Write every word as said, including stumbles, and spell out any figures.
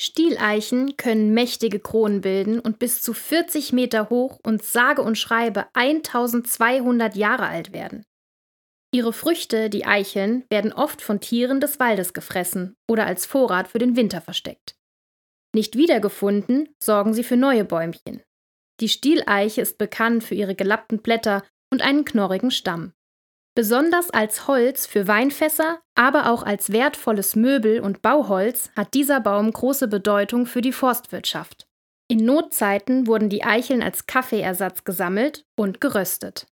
Stieleichen können mächtige Kronen bilden und bis zu vierzig Meter hoch und sage und schreibe eintausendzweihundert Jahre alt werden. Ihre Früchte, die Eicheln, werden oft von Tieren des Waldes gefressen oder als Vorrat für den Winter versteckt. Nicht wiedergefunden, sorgen sie für neue Bäumchen. Die Stieleiche ist bekannt für ihre gelappten Blätter und einen knorrigen Stamm. Besonders als Holz für Weinfässer, aber auch als wertvolles Möbel- und Bauholz hat dieser Baum große Bedeutung für die Forstwirtschaft. In Notzeiten wurden die Eicheln als Kaffeeersatz gesammelt und geröstet.